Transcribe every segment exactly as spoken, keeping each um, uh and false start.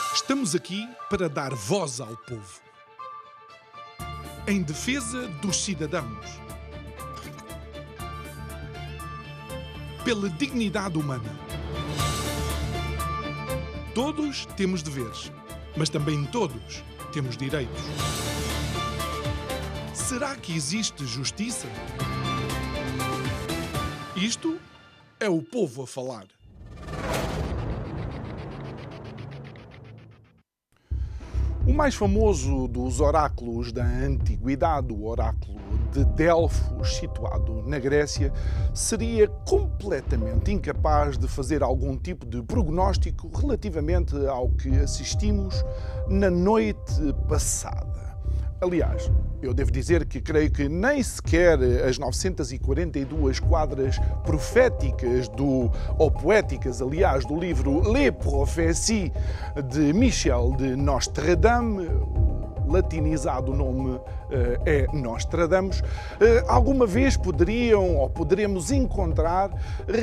Estamos aqui para dar voz ao povo, em defesa dos cidadãos, pela dignidade humana. Todos temos deveres, mas também todos temos direitos. Será que existe justiça? Isto é o povo a falar. O mais famoso dos oráculos da antiguidade, o oráculo de Delfos, situado na Grécia, seria completamente incapaz de fazer algum tipo de prognóstico relativamente ao que assistimos na noite passada. Aliás, eu devo dizer que creio que nem sequer as novecentas e quarenta e duas quadras proféticas do, ou poéticas, aliás, do livro Les Prophéties de Michel de Nostradame, latinizado o nome uh, é Nostradamus, uh, alguma vez poderiam ou poderemos encontrar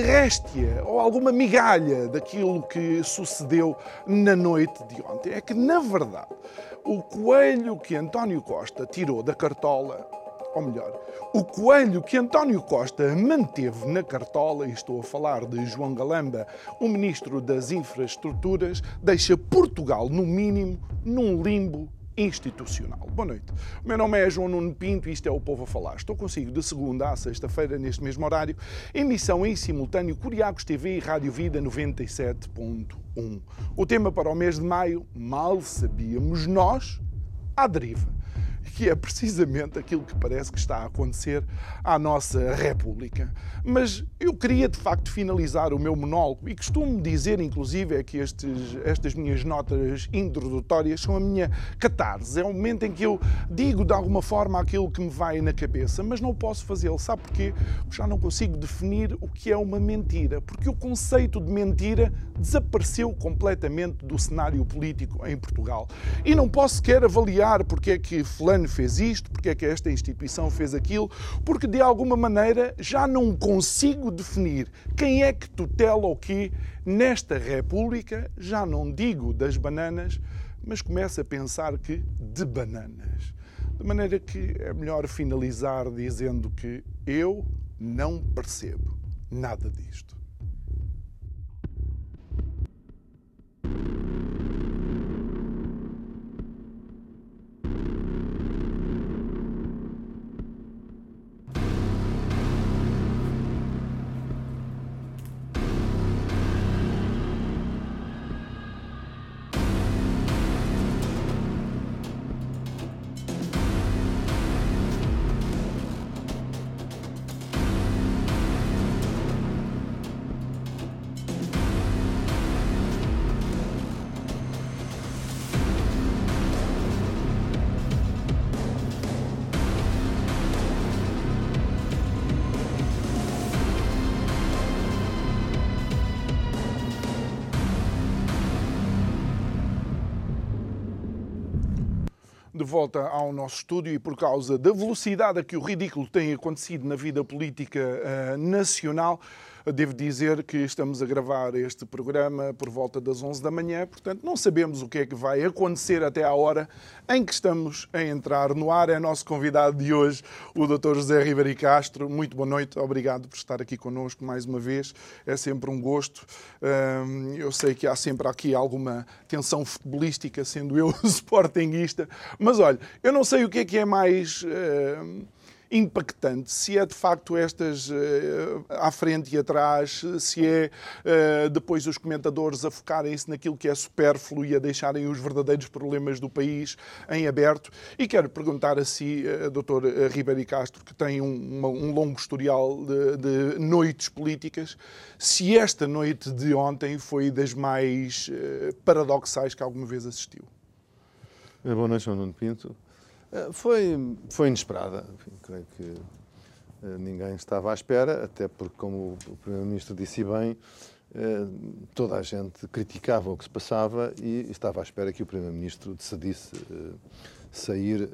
réstia ou alguma migalha daquilo que sucedeu na noite de ontem. É que, na verdade, o coelho que António Costa tirou da cartola, ou melhor, o coelho que António Costa manteve na cartola, e estou a falar de João Galamba, o Ministro das Infraestruturas, deixa Portugal, no mínimo, num limbo institucional. Boa noite. O meu nome é João Nuno Pinto e isto é o Povo a Falar. Estou consigo de segunda a sexta-feira, neste mesmo horário, emissão em simultâneo Curiacos T V e Rádio Vida noventa e sete ponto um. O tema para o mês de maio, mal sabíamos nós, à deriva, que é precisamente aquilo que parece que está a acontecer à nossa República. Mas eu queria, de facto, finalizar o meu monólogo, e costumo dizer, inclusive, é que estes, estas minhas notas introdutórias são a minha catarse. É o momento em que eu digo, de alguma forma, aquilo que me vai na cabeça, mas não posso fazê-lo. Sabe porquê? Porque já não consigo definir o que é uma mentira, porque o conceito de mentira desapareceu completamente do cenário político em Portugal. E não posso sequer avaliar porque é que fulano fez isto, porque é que esta instituição fez aquilo, porque de alguma maneira já não consigo definir quem é que tutela o quê nesta República, já não digo das bananas, mas começo a pensar que de bananas. De maneira que é melhor finalizar dizendo que eu não percebo nada disto. De volta ao nosso estúdio e por causa da velocidade a que o ridículo tem acontecido na vida política uh, nacional, devo dizer que estamos a gravar este programa por volta das onze da manhã, portanto não sabemos o que é que vai acontecer até à hora em que estamos a entrar no ar. É nosso convidado de hoje, o doutor José Ribeiro Castro. Muito boa noite, obrigado por estar aqui connosco mais uma vez, é sempre um gosto. Uh, eu sei que há sempre aqui alguma tensão futebolística, sendo eu sportinguista, mas olha, eu não sei o que é que é mais uh, impactante, se é de facto estas uh, à frente e atrás, se é uh, depois os comentadores a focarem-se naquilo que é supérfluo e a deixarem os verdadeiros problemas do país em aberto. E quero perguntar a si, uh, doutor Ribeiro Castro, que tem um, uma, um longo historial de, de noites políticas, se esta noite de ontem foi das mais uh, paradoxais que alguma vez assistiu. Boa noite, João Nuno Pinto. Foi, foi inesperada. Enfim, creio que ninguém estava à espera, até porque, como o Primeiro-Ministro disse bem, toda a gente criticava o que se passava e estava à espera que o Primeiro-Ministro decidisse sair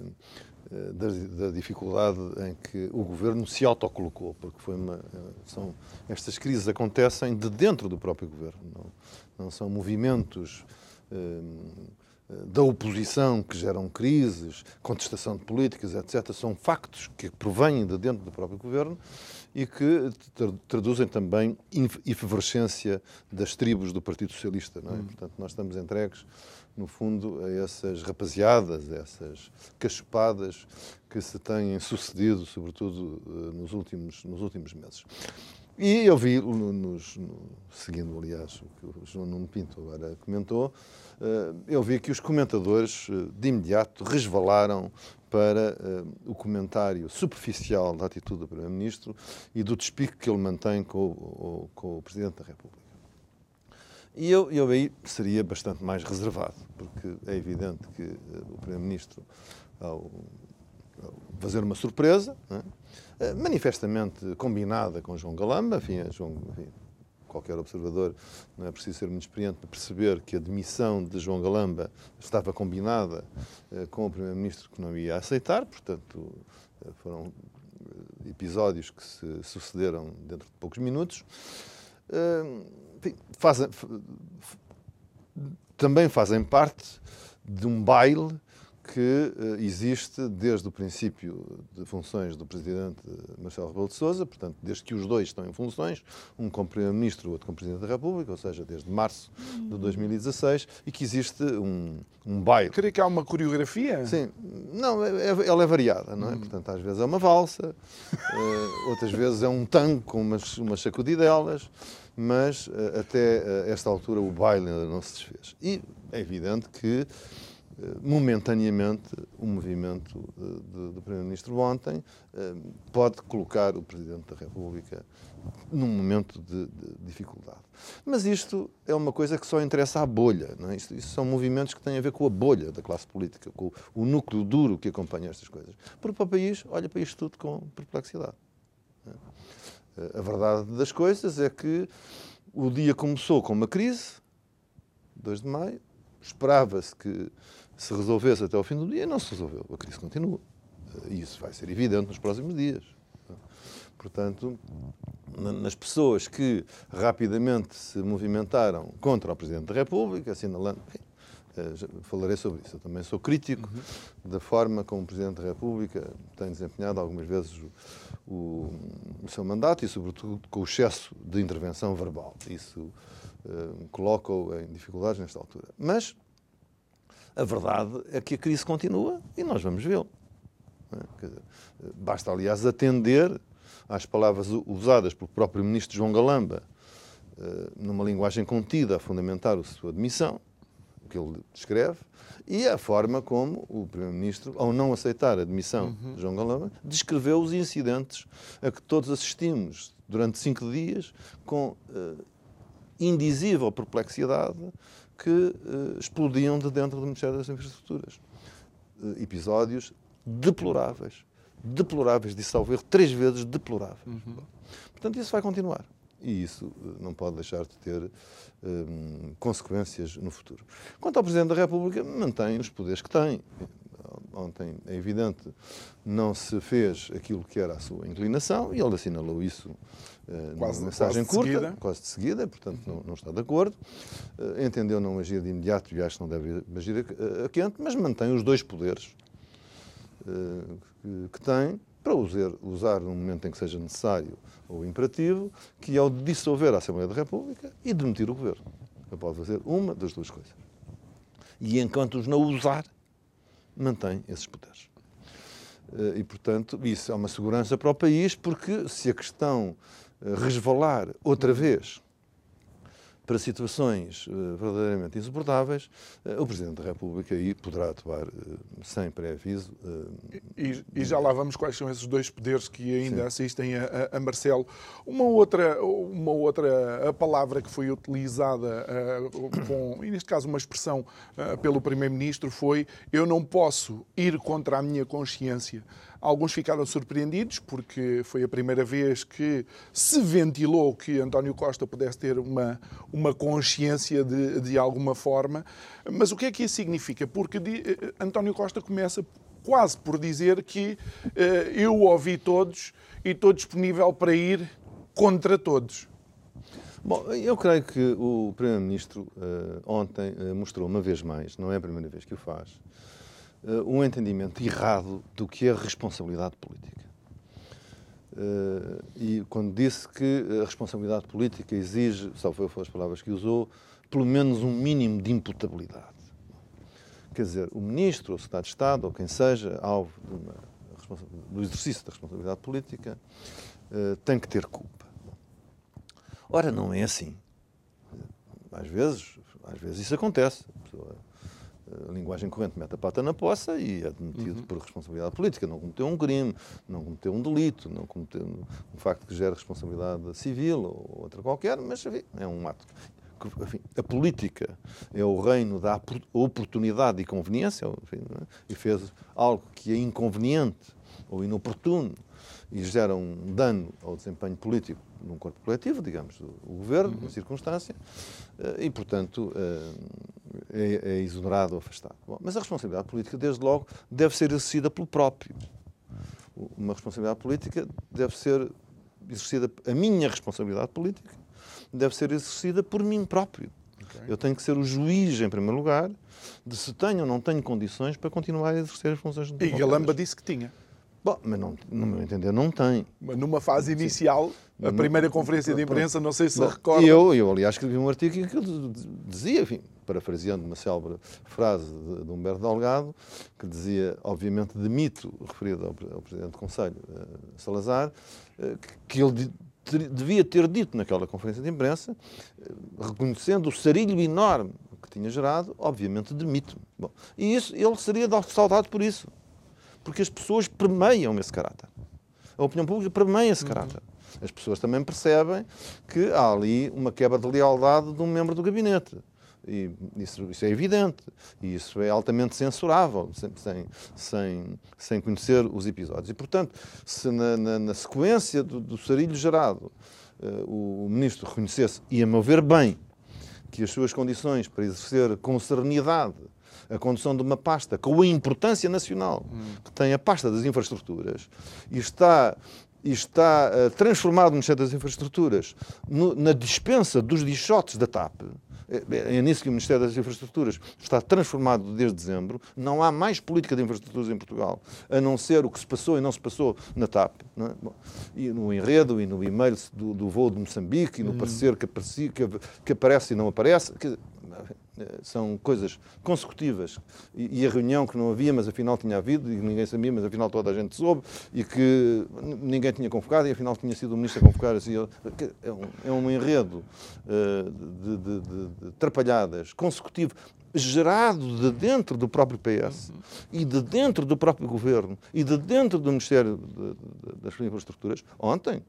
da, da dificuldade em que o Governo se autocolocou, porque foi uma, são, estas crises acontecem de dentro do próprio Governo, não, não são movimentos da oposição que geram crises, contestação de políticas, etcétera, são factos que provêm de dentro do próprio governo e que traduzem também efervescência das tribos do Partido Socialista. Não é? Hum. Portanto, nós estamos entregues, no fundo, a essas rapaziadas, a essas cachopadas que se têm sucedido, sobretudo nos últimos, nos últimos meses. E eu vi, nos, no, seguindo, aliás, o que o João Nuno Pinto agora comentou, eu vi que os comentadores, de imediato, resvalaram para o comentário superficial da atitude do Primeiro-Ministro e do despique que ele mantém com o, com o Presidente da República. E eu, eu aí seria bastante mais reservado, porque é evidente que o Primeiro-Ministro, ao, ao fazer uma surpresa, não é? manifestamente combinada com João Galamba, enfim, João, enfim, qualquer observador, não é preciso ser muito experiente para perceber que a demissão de João Galamba estava combinada eh, com o Primeiro-Ministro que não ia aceitar, portanto, eh, foram episódios que se sucederam dentro de poucos minutos. Eh, enfim, fazem, também fazem parte de um baile que uh, existe desde o princípio de funções do Presidente Marcelo Rebelo de Sousa, portanto, desde que os dois estão em funções, um como Primeiro-Ministro, o outro como Presidente da República, ou seja, desde março de dois mil e dezasseis, e que existe um, um baile. Creio que há uma coreografia? Sim. Não, é, ela é variada, não é? Hum. Portanto, às vezes é uma valsa, uh, outras vezes é um tango com umas, umas sacudidelas, mas uh, até uh, esta altura o baile ainda não se desfez. E é evidente que momentaneamente, o movimento do Primeiro-Ministro ontem pode colocar o Presidente da República num momento de, de dificuldade. Mas isto é uma coisa que só interessa à bolha. Não é? Isto, isto são movimentos que têm a ver com a bolha da classe política, com o núcleo duro que acompanha estas coisas. Porque para o país, olha para isto tudo com perplexidade. A verdade das coisas é que o dia começou com uma crise, dois de maio, esperava-se que se resolvesse até ao fim do dia, não se resolveu. A crise continua. E isso vai ser evidente nos próximos dias. Portanto, nas pessoas que rapidamente se movimentaram contra o Presidente da República, assinalando... Enfim, falarei sobre isso. Eu também sou crítico uhum. da forma como o Presidente da República tem desempenhado algumas vezes o, o, o seu mandato e, sobretudo, com o excesso de intervenção verbal. Isso uh, coloca-o em dificuldades nesta altura. Mas a verdade é que a crise continua e nós vamos vê-lo. Basta, aliás, atender às palavras usadas pelo próprio Ministro João Galamba, numa linguagem contida a fundamentar a sua demissão, o que ele descreve, e a forma como o Primeiro-Ministro, ao não aceitar a demissão uhum. de João Galamba, descreveu os incidentes a que todos assistimos durante cinco dias com uh, indizível perplexidade que uh, explodiam de dentro do Ministério das Infraestruturas. Uh, episódios deploráveis. Deploráveis, disse ao erro, três vezes deploráveis. Uhum. Portanto, isso vai continuar. E isso uh, não pode deixar de ter um, consequências no futuro. Quanto ao Presidente da República, mantém os poderes que tem. Ontem, é evidente, não se fez aquilo que era a sua inclinação e ele assinalou isso uh, quase, numa mensagem quase curta, seguida. quase de seguida, portanto não, não está de acordo. Uh, entendeu não agir de imediato e acho que não deve agir a, a quente, mas mantém os dois poderes uh, que, que tem para usar, usar no momento em que seja necessário ou imperativo, que é o de dissolver a Assembleia da República e demitir o Governo. Ele pode fazer uma das duas coisas. E enquanto os não usar, mantém esses poderes. E, portanto, isso é uma segurança para o país, porque se a questão resvalar outra vez para situações uh, verdadeiramente insuportáveis, uh, o Presidente da República aí poderá atuar uh, sem pré-aviso. Uh, e, e já lá vamos quais são esses dois poderes que ainda sim. assistem a, a Marcelo. Uma outra, uma outra a palavra que foi utilizada, uh, com, e neste caso uma expressão uh, pelo Primeiro-Ministro, foi: eu não posso ir contra a minha consciência. Alguns ficaram surpreendidos porque foi a primeira vez que se ventilou que António Costa pudesse ter uma, uma consciência de, de alguma forma. Mas o que é que isso significa? Porque de, António Costa começa quase por dizer que uh, eu ouvi todos e estou disponível para ir contra todos. Bom, eu creio que o Primeiro-Ministro uh, ontem uh, mostrou uma vez mais, não é a primeira vez que o faz, uh, um entendimento errado do que é a responsabilidade política. Uh, e quando disse que a responsabilidade política exige, só foram as palavras que usou, pelo menos um mínimo de imputabilidade. Quer dizer, o Ministro, ou o Secretário de Estado, ou quem seja, alvo de uma, do exercício da responsabilidade política, uh, tem que ter culpa. Ora, não é assim. Às vezes, às vezes isso acontece. A, pessoa, a linguagem corrente mete a pata na poça e é demitido uhum. por responsabilidade política. Não cometeu um crime, não cometeu um delito, não cometeu um facto que gera responsabilidade civil ou outra qualquer, mas enfim, é um ato. Enfim, a política é o reino da oportunidade e conveniência, enfim, não é? E fez algo que é inconveniente ou inoportuno e gera um dano ao desempenho político num corpo coletivo, digamos, o governo, uhum. na circunstância, e, portanto, é, é exonerado ou afastado. Bom, mas a responsabilidade política, desde logo, deve ser exercida pelo próprio. Uma responsabilidade política deve ser exercida, a minha responsabilidade política deve ser exercida por mim próprio. Okay. Eu tenho que ser o juiz, em primeiro lugar, de se tenho ou não tenho condições para continuar a exercer as funções de E Galamba disse que tinha. Bom, mas não, no meu entender não tem. Mas numa fase inicial, Sim. a primeira conferência de imprensa, não sei se não, recorda. Eu, eu, aliás, escrevi um artigo em que eu dizia, enfim, parafraseando uma célebre frase de, de Humberto Delgado, que dizia, obviamente, de mito, referido ao, ao Presidente do Conselho, uh, Salazar, uh, que ele de, ter, devia ter dito naquela conferência de imprensa, uh, reconhecendo o sarilho enorme que tinha gerado, obviamente, de mito. Bom, e isso, ele seria saudado por isso. Porque as pessoas permeiam esse caráter. A opinião pública permeia esse caráter. As pessoas também percebem que há ali uma quebra de lealdade de um membro do gabinete. E isso, isso é evidente. E isso é altamente censurável, sem, sem, sem, sem conhecer os episódios. E, portanto, se na, na, na sequência do, do sarilho gerado uh, o, o ministro reconhecesse, e a meu ver bem, que as suas condições para exercer com serenidade a condução de uma pasta com a importância nacional hum. que tem a pasta das infraestruturas e está, e está uh, transformado no Ministério das Infraestruturas no, na dispensa dos dichotes da T A P, é, é nisso que o Ministério das Infraestruturas está transformado desde dezembro, não há mais política de infraestruturas em Portugal, a não ser o que se passou e não se passou na T A P. Não é? Bom, e no enredo e no e-mail do, do voo de Moçambique e no hum. parecer que, apareci, que, que aparece e não aparece... Que, são coisas consecutivas e, e a reunião que não havia, mas afinal tinha havido e ninguém sabia, mas afinal toda a gente soube e que ninguém tinha convocado e afinal tinha sido o ministro a convocar assim, é, um, é um enredo uh, de, de, de, de trapalhadas consecutivo gerado de dentro do próprio P S uhum. e de dentro do próprio governo e de dentro do Ministério de, de, das Infraestruturas. Ontem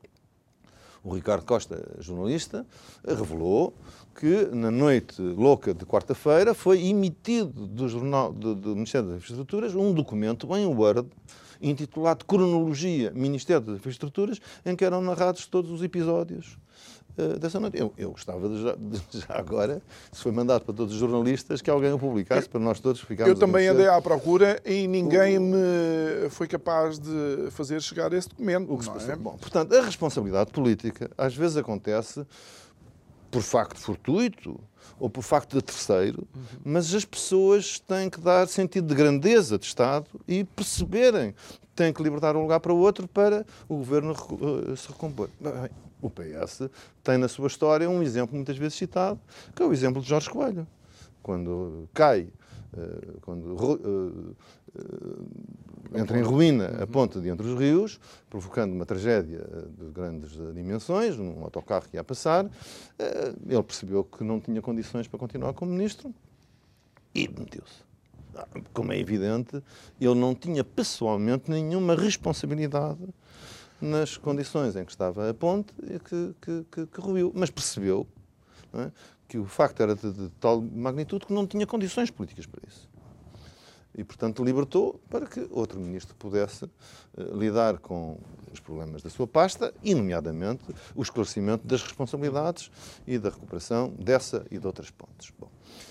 o Ricardo Costa, jornalista, revelou que na noite louca de quarta-feira foi emitido do, jornal, do, do Ministério das Infraestruturas um documento em Word intitulado Cronologia Ministério das Infraestruturas, em que eram narrados todos os episódios uh, dessa noite. Eu, eu gostava de já, de já agora, se foi mandado para todos os jornalistas, que alguém o publicasse, para nós todos ficarmos... Eu também andei à procura e ninguém o... me foi capaz de fazer chegar esse documento. O que se não passou. é? Bom, portanto, a responsabilidade política às vezes acontece por facto fortuito ou por facto de terceiro, uhum. mas as pessoas têm que dar sentido de grandeza de Estado e perceberem que têm que libertar um lugar para o outro para o governo uh, se recompor. Bem, o P S tem na sua história um exemplo muitas vezes citado, que é o exemplo de Jorge Coelho. Quando cai, uh, quando uh, uh, entra em ruína a ponte de Entre os Rios, provocando uma tragédia de grandes dimensões, num autocarro que ia passar, ele percebeu que não tinha condições para continuar como ministro e demitiu-se. Como é evidente, ele não tinha pessoalmente nenhuma responsabilidade nas condições em que estava a ponte e que, que, que, que ruiu, mas percebeu, não é, que o facto era de, de tal magnitude que não tinha condições políticas para isso. E, portanto, libertou para que outro ministro pudesse uh, lidar com os problemas da sua pasta e, nomeadamente, o esclarecimento das responsabilidades e da recuperação dessa e de outras pontes. Bom,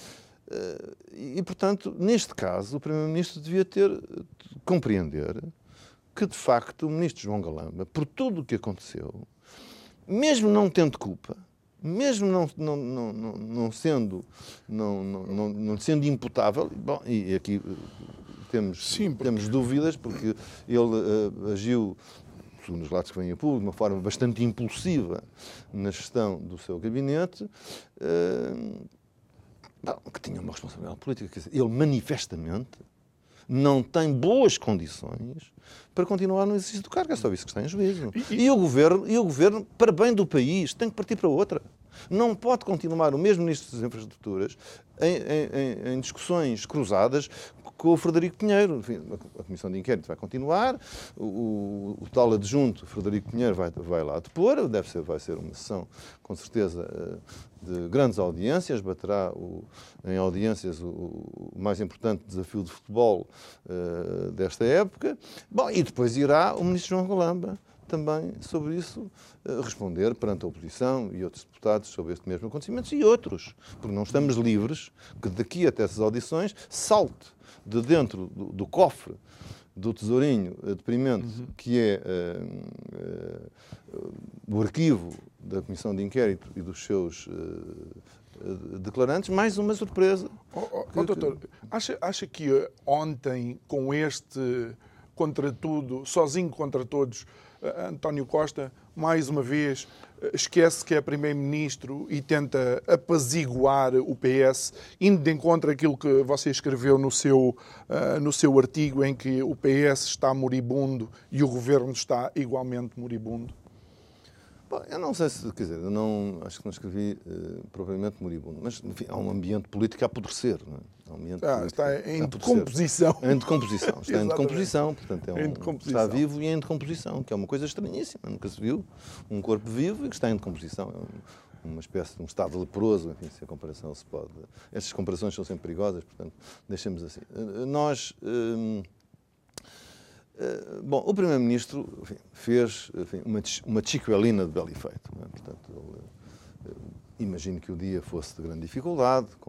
uh, e, portanto, neste caso, o primeiro-ministro devia ter uh, compreender que, de facto, o ministro João Galamba, por tudo o que aconteceu, mesmo não tendo culpa, mesmo não, não, não, não, não, sendo, não, não, não, não sendo imputável, bom, e aqui temos, Sim, porque... temos dúvidas, porque ele uh, agiu, segundo os lados que vêm a público, de uma forma bastante impulsiva na gestão do seu gabinete, uh, bom, que tinha uma responsabilidade política. Quer dizer, ele manifestamente não tem boas condições para continuar no exercício do cargo. É só isso que está em juízo. E, e, o governo, e o governo, para bem do país, tem que partir para outra. Não pode continuar o mesmo Ministro das Infraestruturas em, em, em discussões cruzadas com o Frederico Pinheiro. Enfim, a comissão de inquérito vai continuar, o, o, o tal adjunto Frederico Pinheiro vai, vai lá depor, deve ser, vai ser uma sessão, com certeza, de grandes audiências, baterá o, em audiências o, o mais importante desafio de futebol uh, desta época. Bom, e depois irá o Ministro João Galamba também sobre isso uh, responder perante a oposição e outros deputados sobre este mesmo acontecimento e outros, porque não estamos livres que daqui até essas audições salte de dentro do, do cofre do tesourinho deprimente, uhum. que é uh, uh, o arquivo da Comissão de Inquérito e dos seus uh, declarantes, mais uma surpresa. Oh, oh, que, oh, doutor, que... acha, acha que ontem, com este contra tudo, sozinho contra todos, António Costa, mais uma vez, esquece que é primeiro-ministro e tenta apaziguar o P S, indo de encontro àquilo que você escreveu no seu, uh, no seu artigo, em que o P S está moribundo e o governo está igualmente moribundo? Bom, eu não sei se, quer dizer, eu não, acho que não escrevi uh, propriamente moribundo, mas, enfim, há um ambiente político a apodrecer, não é? Há um ambiente ah, está em decomposição. Em decomposição, está em decomposição, portanto, é um, está vivo e em decomposição, que é uma coisa estranhíssima, nunca se viu um corpo vivo e que está em decomposição. É um, uma espécie de um estado leproso, enfim, se a comparação se pode... Estas comparações são sempre perigosas, portanto, deixemos assim. Uh, nós... Uh, Uh, bom, o Primeiro-Ministro enfim, fez enfim, uma, uma chicoelina de belo efeito. Não é? Portanto, ele, uh, imagino que o dia fosse de grande dificuldade, com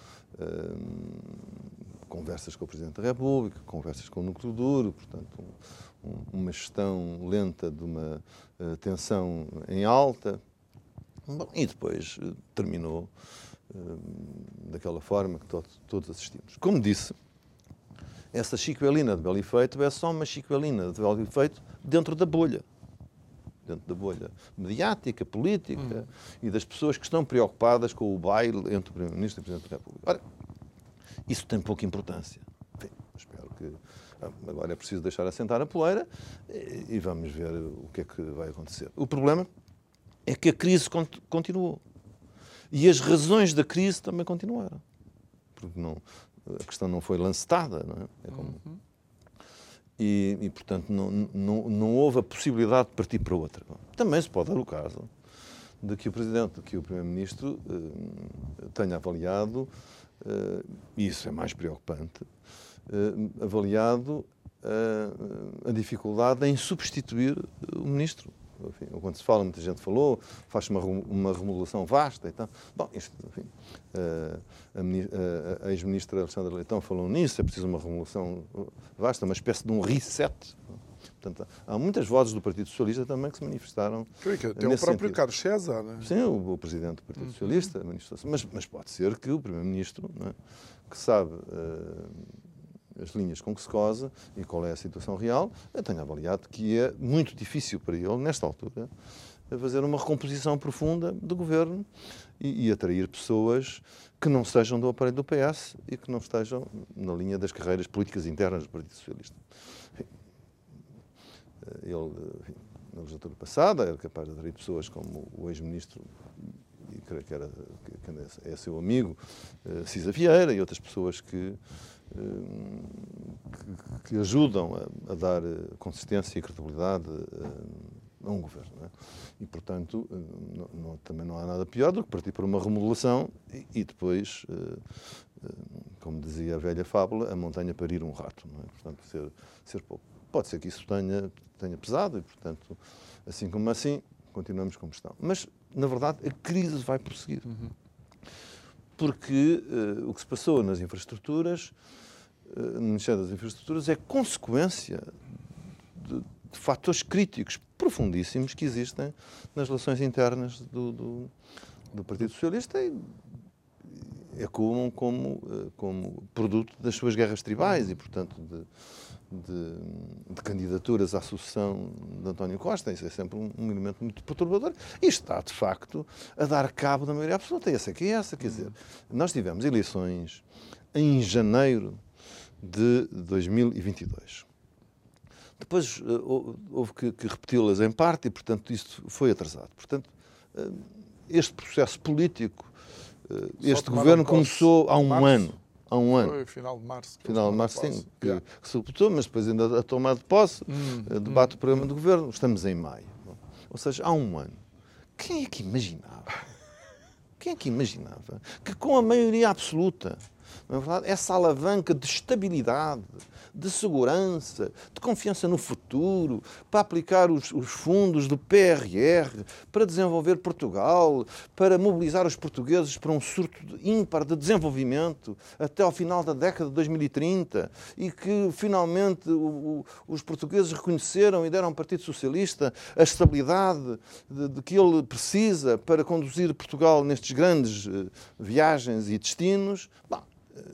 uh, conversas com o Presidente da República, conversas com o núcleo duro, portanto, um, um, uma gestão lenta de uma uh, tensão em alta. Bom, e depois uh, terminou uh, daquela forma que to todos assistimos. Como disse, essa chicoelina de belo efeito é só uma chicoelina de belo efeito dentro da bolha. Dentro da bolha mediática, política hum. e das pessoas que estão preocupadas com o baile entre o Primeiro-Ministro e o Presidente da República. Ora, isso tem pouca importância. Enfim, espero que... Agora é preciso deixar assentar a poeira e vamos ver o que é que vai acontecer. O problema é que a crise continuou. E as razões da crise também continuaram. Porque não... A questão não foi lancetada, não é? É como... uhum. e, e, portanto, não, não, não houve a possibilidade de partir para outra. Também se pode dar o caso de que o Presidente, de que o Primeiro-Ministro eh, tenha avaliado, eh, e isso é mais preocupante, eh, avaliado eh, a dificuldade em substituir o Ministro. Enfim, quando se fala, muita gente falou, faz uma, uma remodelação vasta e tal. Bom, isto, enfim, a, a, a ex-ministra Alexandra Leitão falou nisso, é preciso uma remodelação vasta, uma espécie de um reset. Portanto, há muitas vozes do Partido Socialista também que se manifestaram. Creio que até o próprio sentido. Carlos César. Né? Sim, o, o Presidente do Partido uhum. Socialista manifestou-se. Mas, mas pode ser que o Primeiro-Ministro, não é, que sabe... Uh, as linhas com que se cosa e qual é a situação real, eu tenho avaliado que é muito difícil para ele, nesta altura, fazer uma recomposição profunda do governo e, e atrair pessoas que não sejam do aparelho do P S e que não estejam na linha das carreiras políticas internas do Partido Socialista. Enfim, ele, enfim, na legislatura passada, era capaz de atrair pessoas como o ex-ministro, e creio que, era, que é seu amigo, Cisa Vieira, e outras pessoas que Que, que ajudam a, a dar consistência e credibilidade a, a um governo. Não é? E, portanto, não, não, também não há nada pior do que partir para uma remodelação e, e depois, como dizia a velha fábula, a montanha parir um rato. Não é? Portanto, ser, ser pouco. Pode ser que isso tenha, tenha pesado e, portanto, assim como assim, continuamos como estão. Mas, na verdade, a crise vai prosseguir. Uhum. Porque uh, o que se passou nas infraestruturas, uh, no Ministério das Infraestruturas, é consequência de, de fatores críticos profundíssimos que existem nas relações internas do, do, do Partido Socialista e ecoam como, como produto das suas guerras tribais e, portanto, de, de, de candidaturas à sucessão de António Costa. Isso é sempre um, um elemento muito perturbador e está, de facto, a dar cabo da maioria absoluta. Essa é que é essa. Quer dizer, nós tivemos eleições em janeiro de dois mil e vinte e dois. Depois houve que, que repeti-las em parte e, portanto, isto foi atrasado. Portanto, este processo político, este governo começou há um março. ano. Há um ano. Foi final de março. Final de março, sim, que, yeah. que se repetiu, mas depois ainda a tomada de posse, hum, debate hum. do programa do governo, estamos em maio. Bom, ou seja, há um ano. Quem é que imaginava? Quem é que imaginava que com a maioria absoluta, na verdade, essa alavanca de estabilidade, de segurança, de confiança no futuro, para aplicar os, os fundos do P R R, para desenvolver Portugal, para mobilizar os portugueses para um surto ímpar de desenvolvimento até ao final da década de dois mil e trinta e que finalmente o, o, os portugueses reconheceram e deram ao Partido Socialista a estabilidade de, de que ele precisa para conduzir Portugal nestes grandes uh, viagens e destinos. Bom,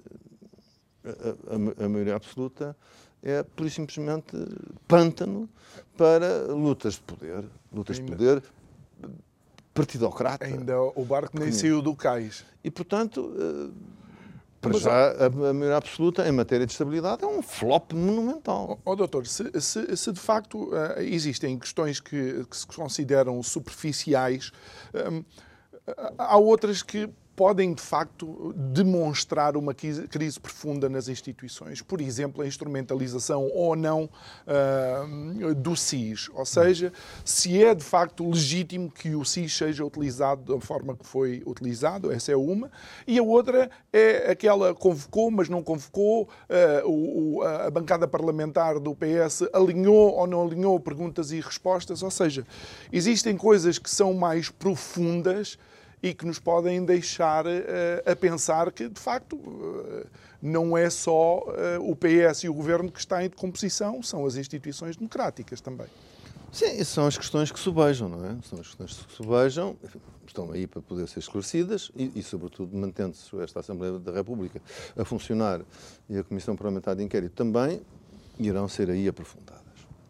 A, a, a maioria absoluta é, por e simplesmente, pântano para lutas de poder, lutas ainda, de poder partidocrata. Ainda o barco nem saiu do cais. E, portanto, para Mas, já, a, a maioria absoluta, em matéria de estabilidade, é um flop monumental. Ó, oh, doutor, se, se, se de facto uh, existem questões que, que se consideram superficiais, um, há outras que podem, de facto, demonstrar uma crise profunda nas instituições. Por exemplo, a instrumentalização ou não uh, do S I S. Ou seja, se é, de facto, legítimo que o S I S seja utilizado da forma que foi utilizado, essa é uma. E a outra é aquela convocou, mas não convocou, uh, o, a bancada parlamentar do P S alinhou ou não alinhou perguntas e respostas. Ou seja, existem coisas que são mais profundas e que nos podem deixar uh, a pensar que, de facto, uh, não é só uh, o P S e o Governo que está em decomposição, são as instituições democráticas também. Sim, são as questões que subejam, não é? São as questões que subejam, estão aí para poder ser esclarecidas e, e sobretudo, mantendo-se esta Assembleia da República a funcionar e a Comissão Parlamentar de Inquérito também, irão ser aí aprofundadas.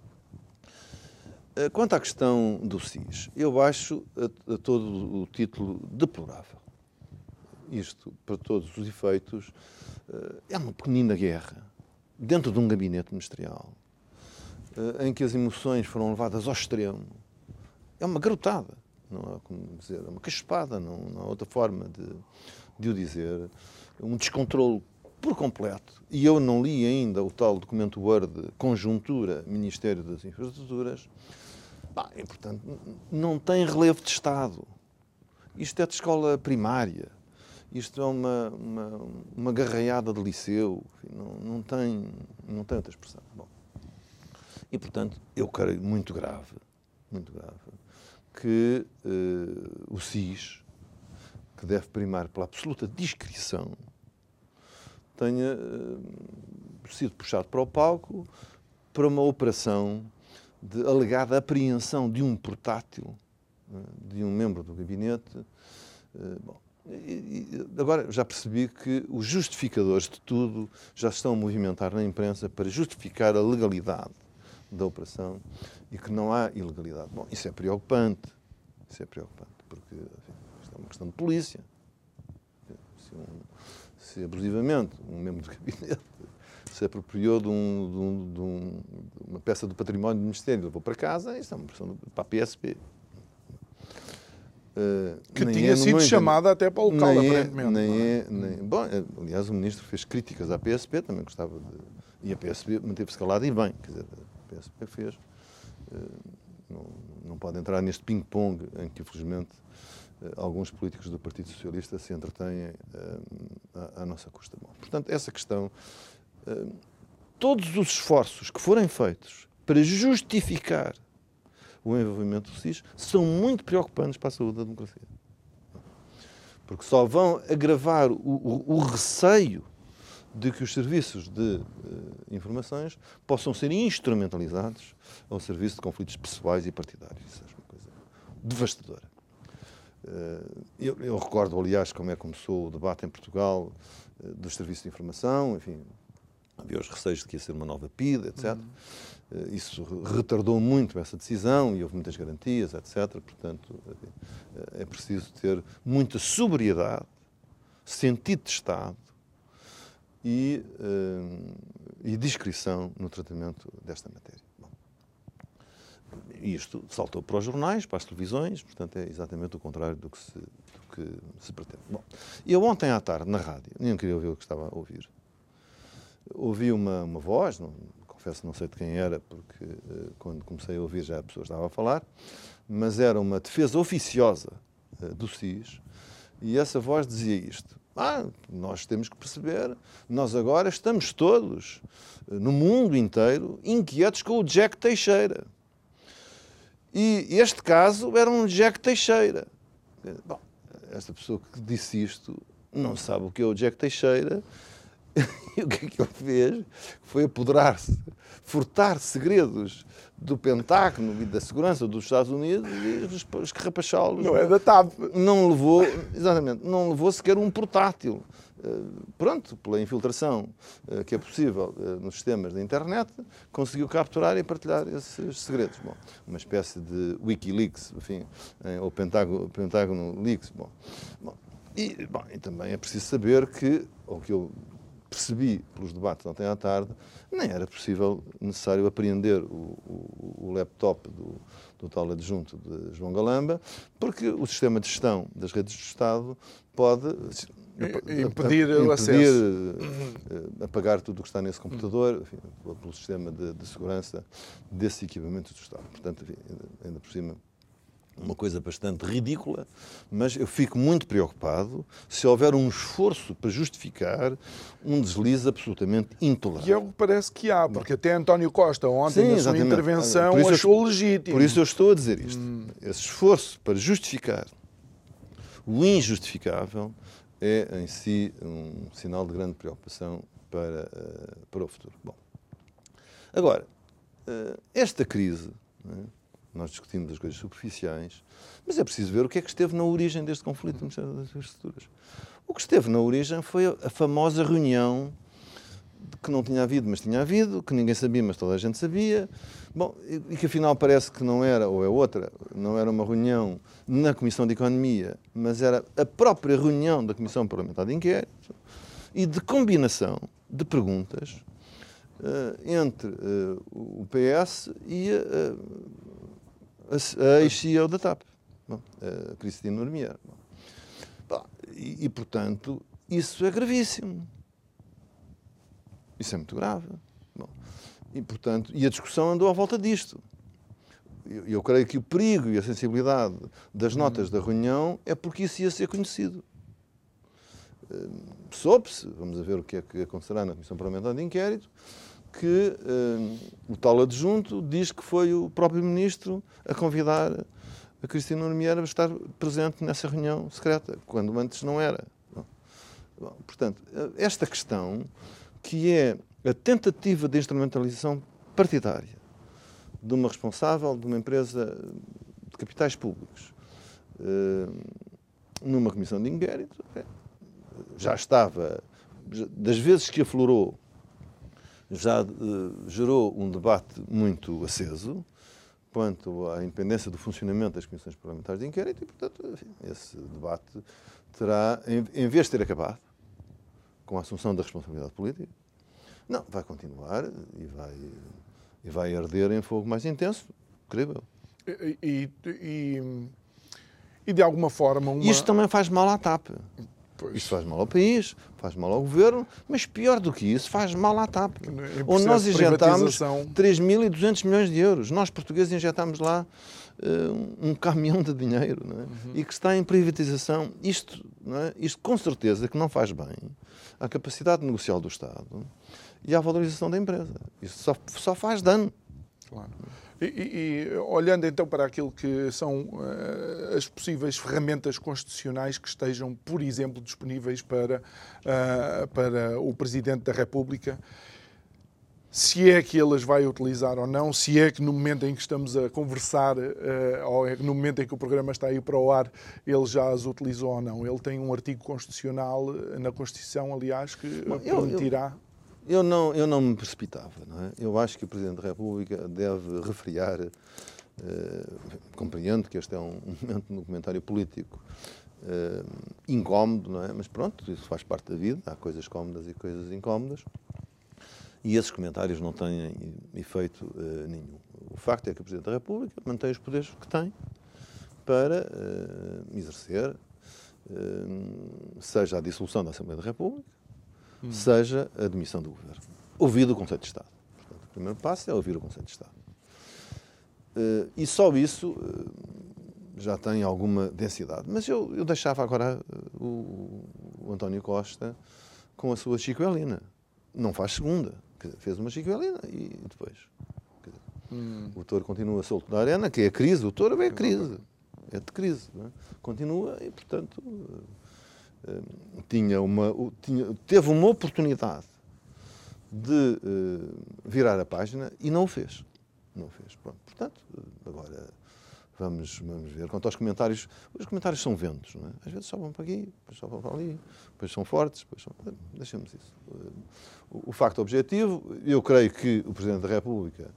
Quanto à questão do S I S, eu acho a, a todo o título deplorável. Isto, para todos os efeitos, é uma pequenina guerra dentro de um gabinete ministerial em que as emoções foram levadas ao extremo. É uma garotada, não há como dizer, é uma caspada, não, não há outra forma de, de o dizer. Um descontrole por completo. E eu não li ainda o tal documento Word Conjuntura Ministério das Infraestruturas. Bah, e, portanto, não tem relevo de Estado. Isto é de escola primária. Isto é uma, uma, uma garraiada de liceu. Enfim, não, não, tem, não tem outra expressão. Bom. E, portanto, eu creio muito grave, muito grave, que uh, o S I S, que deve primar pela absoluta discrição, tenha uh, sido puxado para o palco para uma operação de alegada apreensão de um portátil, de um membro do gabinete. Bom, e agora já percebi que os justificadores de tudo já estão a movimentar na imprensa para justificar a legalidade da operação e que não há ilegalidade. Bom, isso é preocupante. Isso é preocupante, porque enfim, isto é uma questão de polícia. Se, um, se abusivamente um membro do gabinete se apropriou de, um, de, um, de, um, de uma peça do património do Ministério e levou para casa, isso é uma pressão para a P S P. Uh, que tinha é sido chamada até para o local, nem aparentemente. É, nem é, nem, bom, aliás, o Ministro fez críticas à P S P, também gostava de... E a P S P manteve-se calada e bem, quer dizer, a P S P fez. Uh, não, não pode entrar neste ping-pong em que, infelizmente, uh, alguns políticos do Partido Socialista se entretêm uh, à, à nossa custa. Bom, portanto, essa questão... Uh, todos os esforços que forem feitos para justificar o envolvimento do S I S são muito preocupantes para a saúde da democracia. Porque só vão agravar o, o, o receio de que os serviços de uh, informações possam ser instrumentalizados ao serviço de conflitos pessoais e partidários. Isso é uma coisa devastadora. Eu, eu recordo, aliás, como é que começou o debate em Portugal dos serviços de informação, enfim, havia os receios de que ia ser uma nova P I D, etcétera. Uhum. Isso retardou muito essa decisão e houve muitas garantias, etcétera. Portanto, é preciso ter muita sobriedade, sentido de Estado e, e discrição no tratamento desta matéria. Bom, isto saltou para os jornais, para as televisões, portanto é exatamente o contrário do que se, do que se pretende. Bom, eu ontem à tarde, na rádio, nem queria ouvir o que estava a ouvir, ouvi uma, uma voz, não, confesso não sei de quem era, porque uh, quando comecei a ouvir já a pessoa estava a falar, mas era uma defesa oficiosa uh, do S I S, e essa voz dizia isto: ah, nós temos que perceber, nós agora estamos todos, uh, no mundo inteiro, inquietos com o Jack Teixeira. E este caso era um Jack Teixeira. Bom, esta pessoa que disse isto não sabe o que é o Jack Teixeira. E o que é que ele fez? Foi apoderar-se, furtar segredos do Pentágono e da segurança dos Estados Unidos e escarrapachá-los. Não é da T A P. Não levou, exatamente, não levou sequer um portátil. Pronto, pela infiltração que é possível nos sistemas da internet, conseguiu capturar e partilhar esses segredos. Bom, uma espécie de Wikileaks, enfim, ou Pentágono, Pentágono Leaks. Bom, bom, e, bom, e também é preciso saber que, ou que eu percebi pelos debates ontem à tarde, nem era possível, necessário apreender o, o, o laptop do, do tal adjunto de João Galamba, porque o sistema de gestão das redes do Estado pode impedir o acesso, impedir, apagar tudo o que está nesse computador, enfim, pelo sistema de, de segurança desse equipamento do Estado. Portanto, enfim, ainda por cima, uma coisa bastante ridícula, mas eu fico muito preocupado se houver um esforço para justificar um deslize absolutamente intolerável. E é o que parece que há, porque até António Costa, ontem, Sim, na exatamente. sua intervenção, Por isso achou eu, legítimo. Por isso eu estou a dizer isto. Hum. Esse esforço para justificar o injustificável é, em si, um sinal de grande preocupação para, uh, para o futuro. Bom, agora, uh, esta crise... Não é? Nós discutimos as coisas superficiais, mas é preciso ver o que é que esteve na origem deste conflito no Ministério das Infraestruturas. O que esteve na origem foi a famosa reunião que não tinha havido, mas tinha havido, que ninguém sabia, mas toda a gente sabia, bom, e que afinal parece que não era, ou é outra, não era uma reunião na Comissão de Economia, mas era a própria reunião da Comissão Parlamentar de Inquérito e de combinação de perguntas uh, entre uh, o P S e a... Uh, a ex-C E O da T A P, bom, a Cristina Nourmier. Bom, e, e, portanto, isso é gravíssimo. Isso é muito grave. Bom, e, portanto, e a discussão andou à volta disto. Eu, eu creio que o perigo e a sensibilidade das notas hum. da reunião é porque isso ia ser conhecido. Uh, soube-se, vamos a ver o que é que acontecerá na Comissão Parlamentar de Inquérito, que uh, o tal adjunto diz que foi o próprio Ministro a convidar a Cristina Nourmier a estar presente nessa reunião secreta, quando antes não era. Bom, bom, portanto, esta questão, que é a tentativa de instrumentalização partidária de uma responsável de uma empresa de capitais públicos uh, numa comissão de inquérito, já estava, das vezes que aflorou, já uh, gerou um debate muito aceso quanto à independência do funcionamento das comissões parlamentares de inquérito e, portanto, enfim, esse debate terá, em, em vez de ter acabado com a assunção da responsabilidade política, não, vai continuar e vai, e vai arder em fogo mais intenso, creio eu. E, e, e, e de alguma forma... Uma... Isto também faz mal à T A P. Pois. Isto faz mal ao país, faz mal ao governo, mas pior do que isso, faz mal à T A P. Onde nós injetámos três mil e duzentos milhões de euros. Nós, portugueses, injetámos lá uh, um caminhão de dinheiro, não é? Uhum. E que está em privatização. Isto, não é? Isto, com certeza, que não faz bem à capacidade negocial do Estado e à valorização da empresa. Isso só, só faz dano. Claro. E, e, e olhando então para aquilo que são uh, as possíveis ferramentas constitucionais que estejam, por exemplo, disponíveis para, uh, para o Presidente da República, se é que ele as vai utilizar ou não, se é que no momento em que estamos a conversar, ou é que no momento em que o programa está aí para o ar, ele já as utilizou ou não. Ele tem um artigo constitucional, na Constituição, aliás, que Bom, eu, permitirá... Eu, eu, não, eu não me precipitava, não é? Eu acho que o Presidente da República deve refriar, uh, compreendo que este é um momento no comentário político uh, incómodo, não é? Mas pronto, isso faz parte da vida, há coisas cómodas e coisas incómodas. E esses comentários não têm efeito uh, nenhum. O facto é que o Presidente da República mantém os poderes que tem para uh, exercer, uh, seja a dissolução da Assembleia da República, hum. seja a demissão do Governo. Ouvido o Conselho de Estado. Portanto, o primeiro passo é ouvir o Conselho de Estado. Uh, e só isso uh, já tem alguma densidade. Mas eu, eu deixava agora uh, o, o António Costa com a sua chicoelina. Não faz segunda. Fez uma chicoelina e depois. Dizer, hum. O touro continua solto na arena, que é a crise. O touro é crise. É de crise. Não é? Continua e, portanto, uh, uh, tinha uma, uh, tinha, teve uma oportunidade de uh, virar a página e não o fez. Não o fez. Pronto. Portanto, agora vamos, vamos ver. Quanto aos comentários, os comentários são ventos. Não é? Às vezes sobem para aqui, depois sobem para ali, depois são fortes, depois são... Deixemos isso. O facto objetivo, eu creio que o Presidente da República,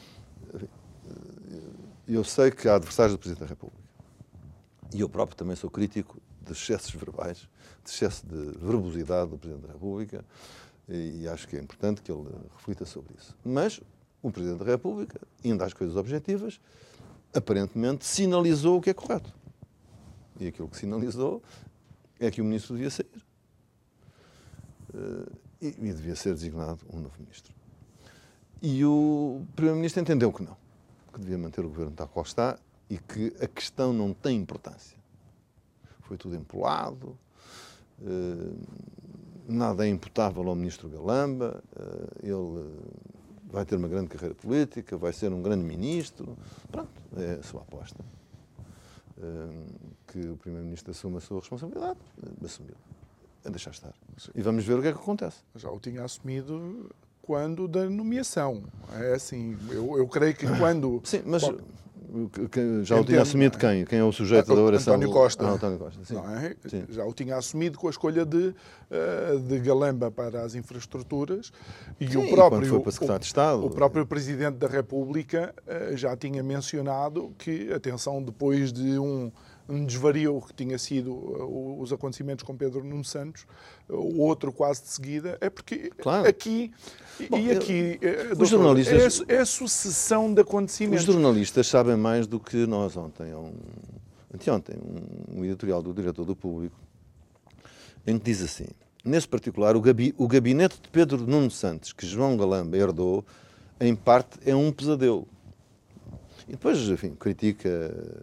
eu sei que há adversários do Presidente da República, e eu próprio também sou crítico de excessos verbais, de excesso de verbosidade do Presidente da República, e acho que é importante que ele reflita sobre isso. Mas o Presidente da República, indo às coisas objetivas, aparentemente sinalizou o que é correto. E aquilo que sinalizou é que o Ministro devia sair. E, e devia ser designado um novo Ministro. E o Primeiro-Ministro entendeu que não, que devia manter o Governo tal qual está e que a questão não tem importância. Foi tudo empolado, eh, nada é imputável ao Ministro Galamba, eh, ele vai ter uma grande carreira política, vai ser um grande Ministro. Pronto, é a sua aposta. Eh, que o Primeiro-Ministro assuma a sua responsabilidade, eh, assumiu. A deixar estar. Sim. E vamos ver o que é que acontece. Já o tinha assumido quando da nomeação. É assim, eu, eu creio que quando... Sim, mas bom, já entendo, o tinha assumido quem? Quem é o sujeito a, da oração? António Costa. Ah, António Costa, sim. Não é? Sim. Já o tinha assumido com a escolha de, de Galamba para as infraestruturas e sim, o próprio, foi para secretário de Estado. O próprio Presidente da República já tinha mencionado que, atenção, depois de um... um desvario que tinha sido uh, os acontecimentos com Pedro Nuno Santos, uh, o outro quase de seguida, é porque claro. aqui, Bom, e aqui, eu, uh, os doutor, jornalistas, é, a, é a sucessão de acontecimentos. Os jornalistas sabem mais do que nós ontem. Um, anteontem, um, um editorial do Diretor do Público, em que diz assim, nesse particular, o, gabi, o gabinete de Pedro Nuno Santos, que João Galamba herdou, em parte é um pesadelo. E depois, enfim, critica...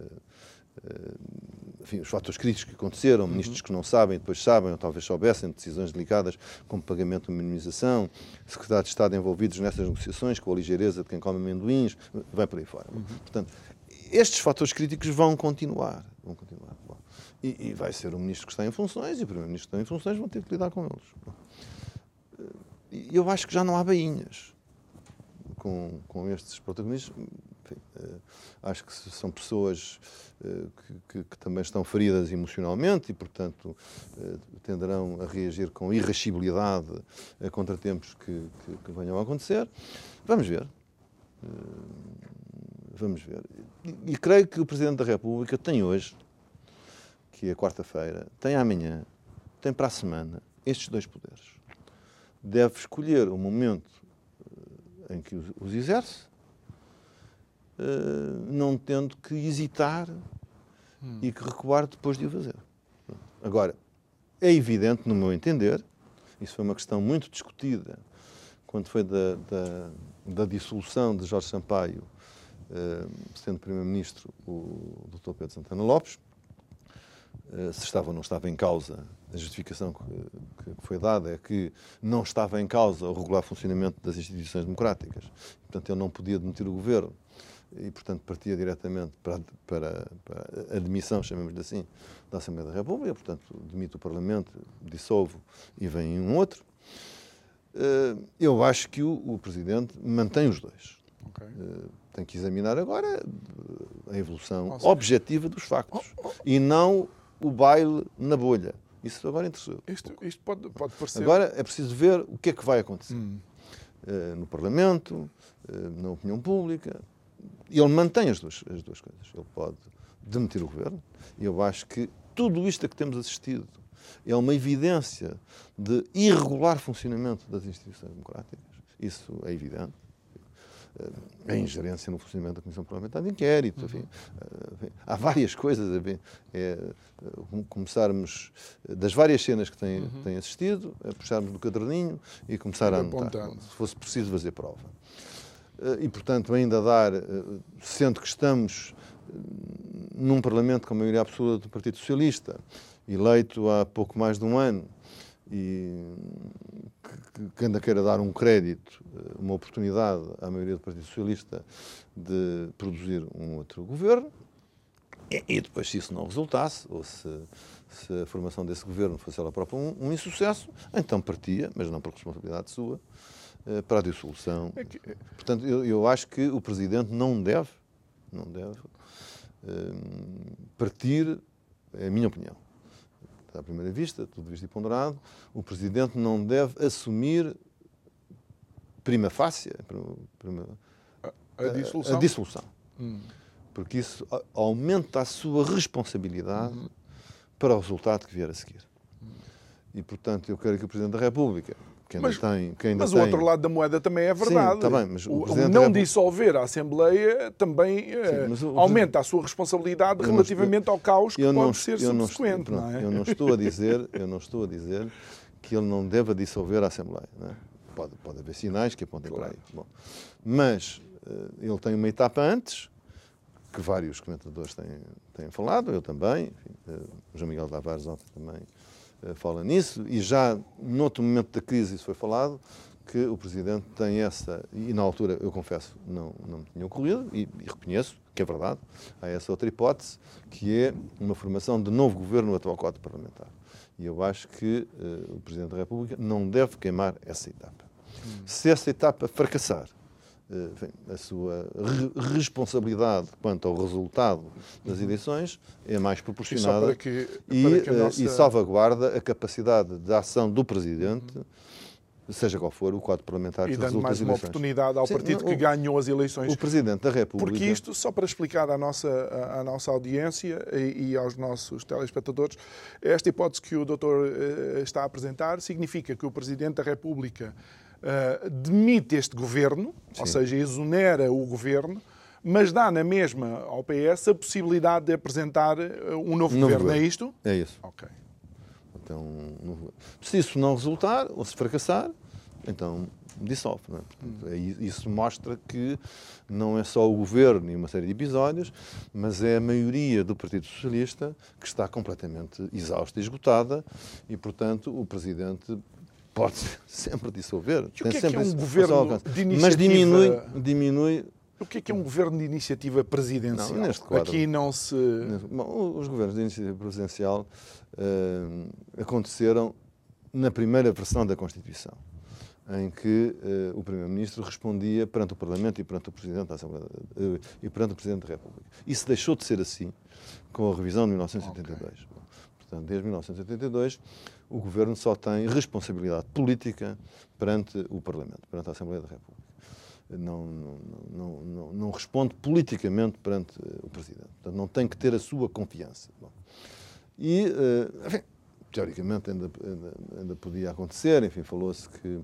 Enfim, os fatores críticos que aconteceram, uhum. ministros que não sabem, depois sabem, ou talvez soubessem, decisões delicadas, como pagamento de minimização, secretários de Estado envolvidos nessas negociações, com a ligeireza de quem come amendoins, vai por aí fora. Uhum. Portanto, estes fatores críticos vão continuar. Vão continuar. Bom, e, e vai ser o ministro que está em funções e o primeiro-ministro que está em funções vão ter que lidar com eles. Bom, e eu acho que já não há bainhas com, com estes protagonistas. Enfim, uh, acho que são pessoas uh, que, que, que também estão feridas emocionalmente e, portanto, uh, tenderão a reagir com irascibilidade a contratempos que, que, que venham a acontecer. Vamos ver. Uh, vamos ver. E, e creio que o Presidente da República tem hoje, que é quarta-feira, tem amanhã, tem para a semana, estes dois poderes. Deve escolher o momento uh, em que os, os exerce, Uh, não tendo que hesitar hum. e que recuar depois de o fazer. Agora, é evidente, no meu entender, isso foi uma questão muito discutida quando foi da, da, da dissolução de Jorge Sampaio, uh, sendo Primeiro-Ministro o doutor Pedro Santana Lopes, uh, se estava ou não estava em causa, a justificação que, que foi dada é que não estava em causa o regular funcionamento das instituições democráticas. Portanto, ele não podia demitir o governo. E, portanto, partia diretamente para, para, para a demissão, chamemos-lhe assim, da Assembleia da República, portanto, demite o Parlamento, dissolve e vem um outro. Eu acho que o, o Presidente mantém os dois. Okay. Tem que examinar agora a evolução Nossa. objetiva dos factos oh, oh. e não o baile na bolha. Isso agora interessou. Isto, isto pode, pode parecer... Agora é preciso ver o que é que vai acontecer. Hum. Uh, no Parlamento, uh, na opinião pública. Ele mantém as duas, as duas coisas. Ele pode demitir o governo. E eu acho que tudo isto a que temos assistido é uma evidência de irregular funcionamento das instituições democráticas. Isso é evidente. A ingerência no funcionamento da Comissão Parlamentar de Inquérito, enfim, enfim, há várias coisas. Enfim, é, começarmos das várias cenas que têm, uhum. têm assistido, a puxarmos do caderninho e começar a anotar, se fosse preciso fazer prova. E, portanto, ainda dar, sendo que estamos num Parlamento com a maioria absoluta do Partido Socialista, eleito há pouco mais de um ano, e que, que ainda queira dar um crédito, uma oportunidade à maioria do Partido Socialista de produzir um outro governo, e, e depois, se isso não resultasse, ou se, se a formação desse governo fosse ela própria um, um insucesso, então partia, mas não por responsabilidade sua, para a dissolução. É que... Portanto, eu, eu acho que o Presidente não deve, não deve um, partir, é a minha opinião. À primeira vista, tudo visto e ponderado, o Presidente não deve assumir prima facie prima, a, a dissolução, a, a dissolução. Hum. Porque isso aumenta a sua responsabilidade hum. para o resultado que vier a seguir. Hum. E, portanto, eu quero que o Presidente da República, que ainda mas, tem... Que ainda mas tem... o outro lado da moeda também é verdade. Sim, está bem, mas o, o, o não República... dissolver a Assembleia também Sim, o, aumenta a sua responsabilidade relativamente estou, ao caos que pode não, ser subsequente. Não, não é? Eu não estou a dizer, eu não estou a dizer que ele não deva dissolver a Assembleia. Não é? pode, pode haver sinais que apontem claro. para aí. Bom, mas uh, ele tem uma etapa antes, que vários comentadores têm, têm falado, eu também, enfim, uh, o João Miguel Tavares ontem também uh, fala nisso, e já noutro momento da crise isso foi falado, que o Presidente tem essa, e na altura, eu confesso, não, não me tinha ocorrido, e, e reconheço que é verdade, há essa outra hipótese, que é uma formação de novo governo no atual quadro parlamentar. E eu acho que uh, o Presidente da República não deve queimar essa etapa. Hum. Se essa etapa fracassar, uh, enfim, a sua re responsabilidade quanto ao resultado das eleições é mais proporcionada e, que, e, que nossa... uh, e salvaguarda a capacidade de ação do Presidente, hum. seja qual for o quadro parlamentar que resulta das eleições. E dando mais uma oportunidade ao Sim, partido não, que ganhou as eleições. O Presidente da República... Porque isto, só para explicar à nossa, à, à nossa audiência e, e aos nossos telespectadores, esta hipótese que o doutor uh, está a apresentar significa que o Presidente da República uh, demite este governo, Sim. ou seja, exonera o governo, mas dá na mesma ao P S a possibilidade de apresentar um novo, novo governo. governo. É isto? É isso. Ok. Então, se isso não resultar, ou se fracassar, então dissolve. Não é? Portanto, isso mostra que não é só o governo e uma série de episódios, mas é a maioria do Partido Socialista que está completamente exausta e esgotada e, portanto, o Presidente pode sempre dissolver. E Tem o que é sempre que é um governo de iniciativa... Mas diminui... diminui O que é que é um governo de iniciativa presidencial? Não, neste quadro, Aqui não se... Bom, os governos de iniciativa presidencial uh, aconteceram na primeira versão da Constituição, em que uh, o Primeiro-Ministro respondia perante o Parlamento e perante o Presidente da Assembleia uh, e perante o Presidente da República. Isso deixou de ser assim com a revisão de mil novecentos e oitenta e dois. Okay. Bom, portanto, desde mil novecentos e oitenta e dois, o Governo só tem responsabilidade política perante o Parlamento, perante a Assembleia da República. Não, não, não, não, não responde politicamente perante o Presidente. Portanto, não tem que ter a sua confiança. Bom, e, uh, enfim, teoricamente ainda, ainda, ainda podia acontecer, enfim, falou-se que,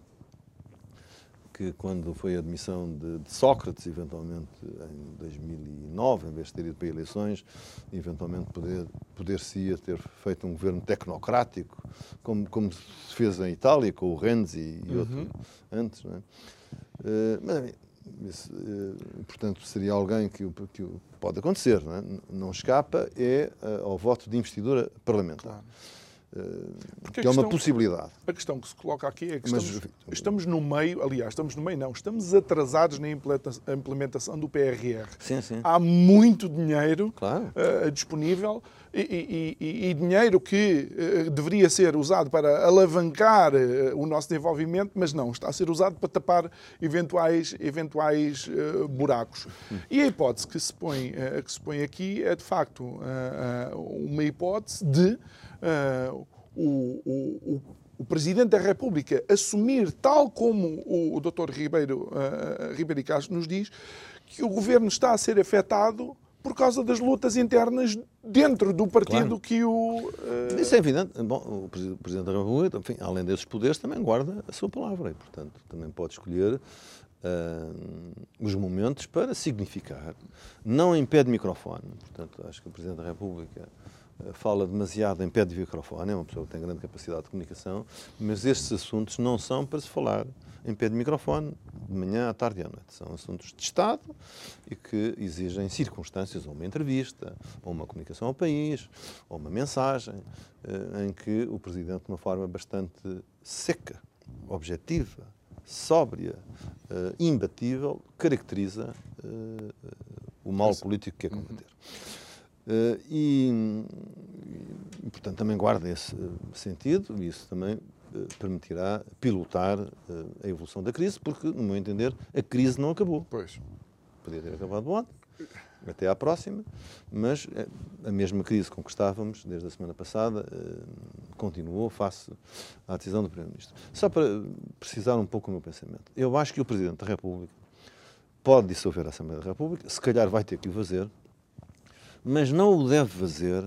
que quando foi a admissão de, de Sócrates, eventualmente em dois mil e nove, em vez de ter ido para eleições, eventualmente poder, poder-se-ia ter feito um governo tecnocrático, como, como se fez em Itália, com o Renzi e outro uhum. antes, não é? Uh, mas, isso, uh, portanto, seria alguém que, que pode acontecer, não é? Não escapa, é uh, ao voto de investidura parlamentar. Claro. Porque que é questão, uma possibilidade. A questão que se coloca aqui é que estamos, Mas, enfim, estamos no meio, aliás, estamos no meio não, estamos atrasados na implementação do P R R. Sim, sim. Há muito dinheiro Claro. uh, disponível e, e, e dinheiro que uh, deveria ser usado para alavancar uh, o nosso desenvolvimento, mas não, está a ser usado para tapar eventuais, eventuais uh, buracos. Hum. E a hipótese que se põe, uh, que se põe aqui é, de facto, uh, uh, uma hipótese de Uh, o, o, o Presidente da República assumir, tal como o, o doutor Ribeiro, uh, Ribeiro e Castro nos diz, que o Governo está a ser afetado por causa das lutas internas dentro do partido claro. que o... Uh... Isso é evidente. Bom, o Presidente da República, enfim, além desses poderes, também guarda a sua palavra e, portanto, também pode escolher uh, os momentos para significar, não em pé de microfone. Portanto, acho que o Presidente da República fala demasiado em pé de microfone, é uma pessoa que tem grande capacidade de comunicação, mas estes assuntos não são para se falar em pé de microfone de manhã, à tarde e à noite. São assuntos de Estado e que exigem circunstâncias, ou uma entrevista, ou uma comunicação ao país, ou uma mensagem, em que o Presidente, de uma forma bastante seca, objetiva, sóbria, imbatível, caracteriza o mal político que é combater. Uh, e, e, portanto, também guarda esse uh, sentido e isso também uh, permitirá pilotar uh, a evolução da crise, porque, no meu entender, a crise não acabou. Pois. Podia ter acabado ontem, até à próxima, mas uh, a mesma crise com que estávamos desde a semana passada uh, continuou face à decisão do Primeiro-Ministro. Só para precisar um pouco o meu pensamento. Eu acho que o Presidente da República pode dissolver a Assembleia da República, se calhar vai ter que o fazer, mas não o deve fazer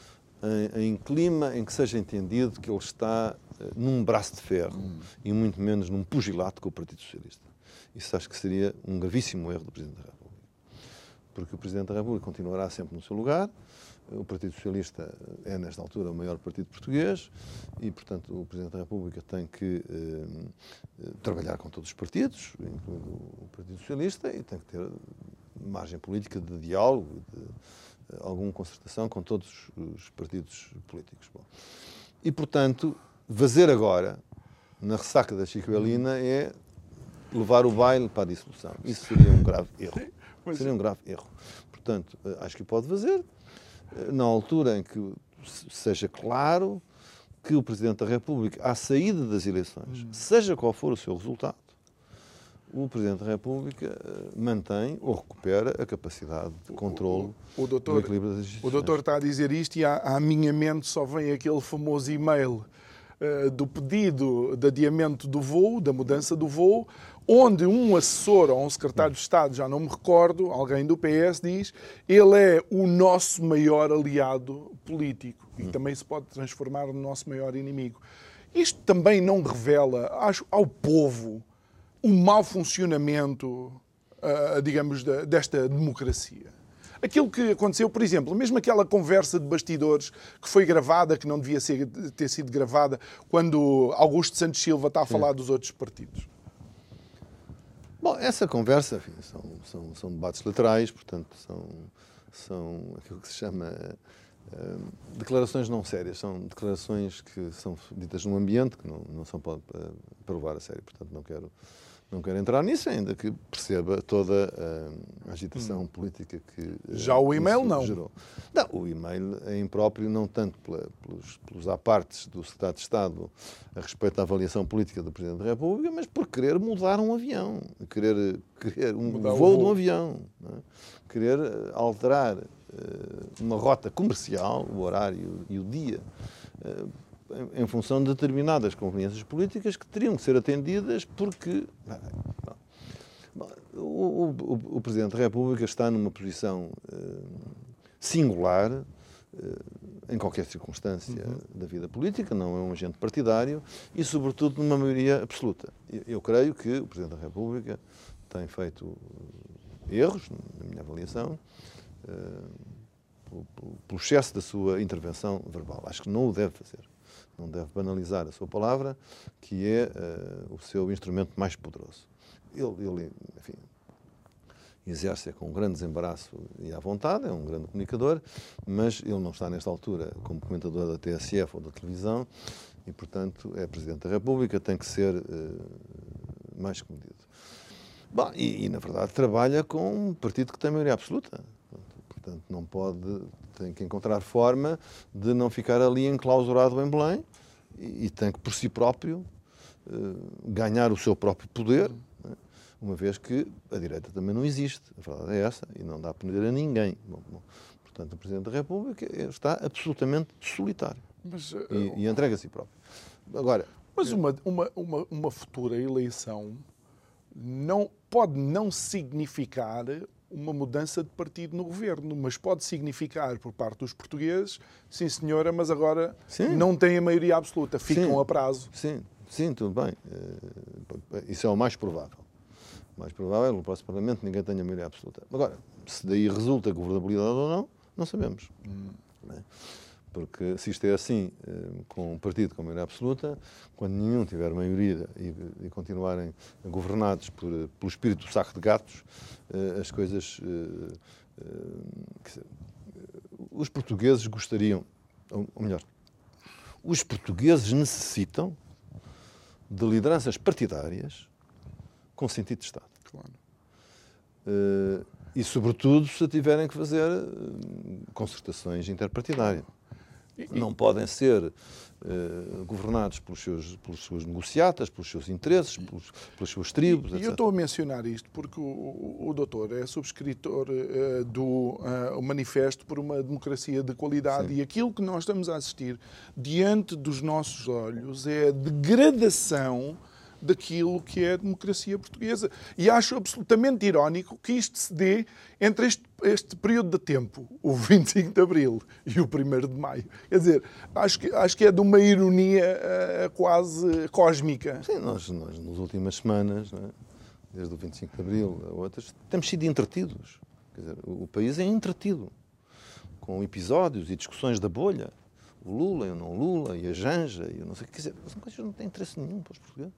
em, em clima em que seja entendido que ele está uh, num braço de ferro hum. e muito menos num pugilato com o Partido Socialista. Isso acho que seria um gravíssimo erro do Presidente da República. Porque o Presidente da República continuará sempre no seu lugar, o Partido Socialista é, nesta altura, o maior partido português e, portanto, o Presidente da República tem que uh, trabalhar com todos os partidos, incluindo o Partido Socialista, e tem que ter margem política de diálogo, de alguma concertação com todos os partidos políticos. Bom. E, portanto, fazer agora, na ressaca da Chicoelina, é levar o baile para a dissolução. Isso seria um grave erro. Seria um grave erro. Portanto, acho que pode fazer, na altura em que seja claro que o Presidente da República, à saída das eleições, seja qual for o seu resultado, o Presidente da República mantém ou recupera a capacidade de controle o, o, o doutor, do equilíbrio das instituições. O doutor está a dizer isto e à, à minha mente só vem aquele famoso e-mail uh, do pedido de adiamento do voo, da mudança do voo, onde um assessor ou um secretário de Estado, já não me recordo, alguém do P S diz, ele é o nosso maior aliado político e hum. também se pode transformar no nosso maior inimigo. Isto também não revela acho, ao povo o mau funcionamento, uh, digamos, da, desta democracia. Aquilo que aconteceu, por exemplo, mesmo aquela conversa de bastidores que foi gravada, que não devia ser, ter sido gravada, quando Augusto Santos Silva está a falar Sim. dos outros partidos. Bom, essa conversa, enfim, são, são, são debates laterais, portanto, são, são aquilo que se chama uh, declarações não sérias, são declarações que são ditas num ambiente que não, não são para, para levar a sério, portanto, não quero... Não quero entrar nisso, ainda que perceba toda a agitação hum. política que Já o e-mail não. gerou. Não, o e-mail é impróprio não tanto pela, pelos, pelos apartes do Secretário de Estado a respeito da avaliação política do Presidente da República, mas por querer mudar um avião, querer, querer um voo, voo de um avião, não é? Querer alterar uh, uma rota comercial, o horário e o dia, uh, em função de determinadas conveniências políticas que teriam que ser atendidas porque bom, o, o, o Presidente da República está numa posição uh, singular uh, em qualquer circunstância uhum. da vida política, não é um agente partidário e, sobretudo, numa maioria absoluta. Eu, eu creio que o Presidente da República tem feito erros, na minha avaliação, uh, pelo excesso da sua intervenção verbal. Acho que não o deve fazer. Não deve banalizar a sua palavra, que é uh, o seu instrumento mais poderoso. Ele, ele, enfim, exerce com um grande desembaraço e à vontade, é um grande comunicador, mas ele não está nesta altura como comentador da T S F ou da televisão e, portanto, é Presidente da República, tem que ser uh, mais comedido. Bom, e, e, na verdade, trabalha com um partido que tem maioria absoluta. Portanto, não pode, tem que encontrar forma de não ficar ali enclausurado em Belém e, e tem que, por si próprio, uh, ganhar o seu próprio poder, né? Uma vez que a direita também não existe. A verdade é essa e não dá a poder a ninguém. Bom, bom, portanto, o Presidente da República está absolutamente solitário. Mas, uh, e, e entrega a si próprio. Agora, mas uma, uma, uma, uma futura eleição não, pode não significar uma mudança de partido no governo, mas pode significar por parte dos portugueses, sim senhora, mas agora sim. não têm a maioria absoluta, ficam sim. a prazo. Sim, sim, tudo bem. Isso é o mais provável. O mais provável é no próximo Parlamento ninguém tenha a maioria absoluta. Agora, se daí resulta governabilidade ou não, não sabemos. Hum. Não é? Porque se isto é assim, com um partido com maioria absoluta, quando nenhum tiver maioria e, e continuarem governados por, pelo espírito do saco de gatos, as coisas... Os portugueses gostariam, ou melhor, os portugueses necessitam de lideranças partidárias com sentido de Estado. Claro. E, sobretudo, se tiverem que fazer concertações interpartidárias. Não podem ser uh, governados pelos seus, pelas suas negociatas, pelos seus interesses, pelos, pelas suas tribos, e, etcétera. E eu estou a mencionar isto porque o, o doutor é subscritor uh, do uh, Manifesto por uma Democracia de Qualidade. Sim. E aquilo que nós estamos a assistir diante dos nossos olhos é a degradação daquilo que é a democracia portuguesa. E acho absolutamente irónico que isto se dê entre este, este período de tempo, o vinte e cinco de Abril e o primeiro de Maio. Quer dizer, acho que, acho que é de uma ironia uh, quase cósmica. Sim, nós, nós nas últimas semanas, né, desde o vinte e cinco de Abril a outras, temos sido entretidos. Quer dizer, o, o país é entretido com episódios e discussões da bolha. O Lula e o não Lula, e a Janja, e eu não sei o que. Quer dizer, as coisas não têm interesse nenhum para os portugueses.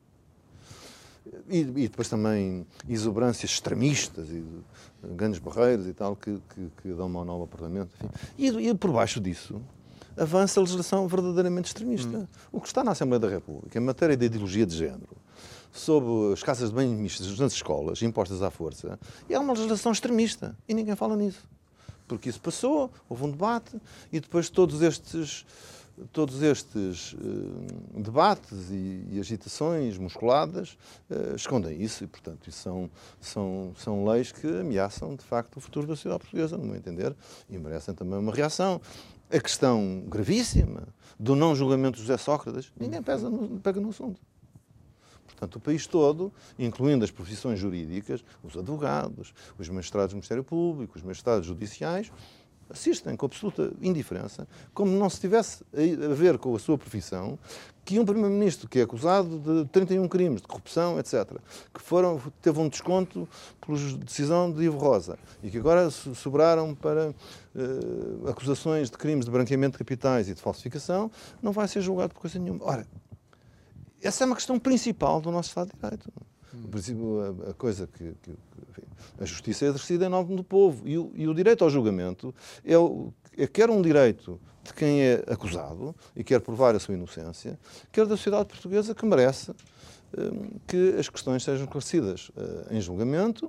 E, e depois também exuberâncias extremistas e grandes barreiras e tal que, que, que dão mau nome ao Parlamento. Enfim. E, e por baixo disso avança a legislação verdadeiramente extremista. Hum. O que está na Assembleia da República em matéria de ideologia de género, sobre as casas de banho mistas nas escolas, impostas à força, é uma legislação extremista e ninguém fala nisso. Porque isso passou, houve um debate e depois todos estes... Todos estes uh, debates e, e agitações musculadas uh, escondem isso e, portanto, isso são, são, são leis que ameaçam, de facto, o futuro da sociedade portuguesa, no meu entender, e merecem também uma reação. A questão gravíssima do não julgamento de José Sócrates, ninguém pesa no, pega no assunto. Portanto, o país todo, incluindo as profissões jurídicas, os advogados, os magistrados do Ministério Público, os magistrados judiciais, assistem com absoluta indiferença, como não se tivesse a ver com a sua profissão, que um primeiro-ministro que é acusado de trinta e um crimes de corrupção, etcétera, que foram, teve um desconto por decisão de Ivo Rosa e que agora sobraram para uh, acusações de crimes de branqueamento de capitais e de falsificação, não vai ser julgado por coisa nenhuma. Ora, essa é uma questão principal do nosso Estado de Direito. O princípio, a, a coisa que, que, que enfim, a justiça é exercida em nome do povo e o, e o direito ao julgamento é, o, é quer um direito de quem é acusado e quer provar a sua inocência, quer da sociedade portuguesa que merece um, que as questões sejam esclarecidas uh, em julgamento,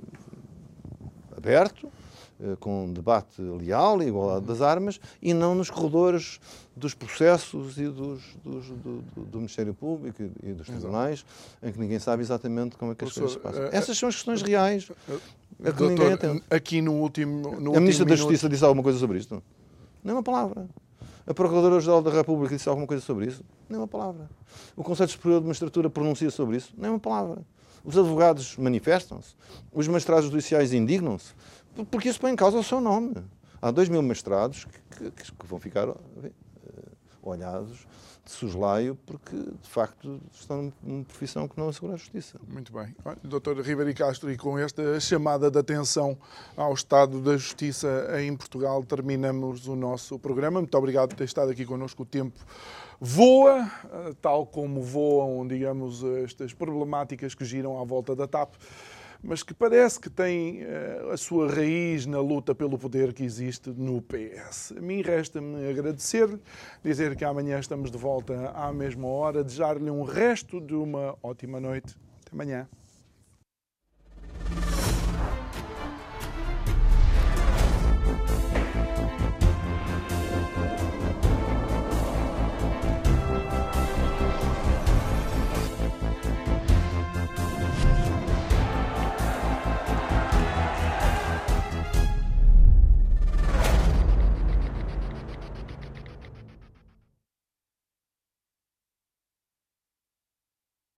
aberto, uh, com debate leal e igualdade das armas e não nos corredores dos processos e dos, dos, do, do, do Ministério Público e dos tribunais, em que ninguém sabe exatamente como é que as coisas se passam. Essas são as questões reais a que ninguém atende. Aqui no último no A Ministra da minuto... Justiça disse alguma coisa sobre isto? Nem uma palavra. A Procuradora-Geral da República disse alguma coisa sobre isso? Nem uma palavra. O Conselho Superior de Magistratura pronuncia sobre isso? Nem uma palavra. Os advogados manifestam-se? Os magistrados judiciais indignam-se? Porque isso põe em causa o seu nome. Há dois mil magistrados que, que, que vão ficar olhados de soslaio porque, de facto, estão numa profissão que não assegura a justiça. Muito bem. doutor Ribeiro Castro, e com esta chamada de atenção ao estado da justiça em Portugal, terminamos o nosso programa. Muito obrigado por ter estado aqui connosco. O tempo voa, tal como voam, digamos, estas problemáticas que giram à volta da TAP. mas que parece que tem a sua raiz na luta pelo poder que existe no P S. A mim resta-me agradecer-lhe, dizer que amanhã estamos de volta à mesma hora, desejar-lhe um resto de uma ótima noite. Até amanhã.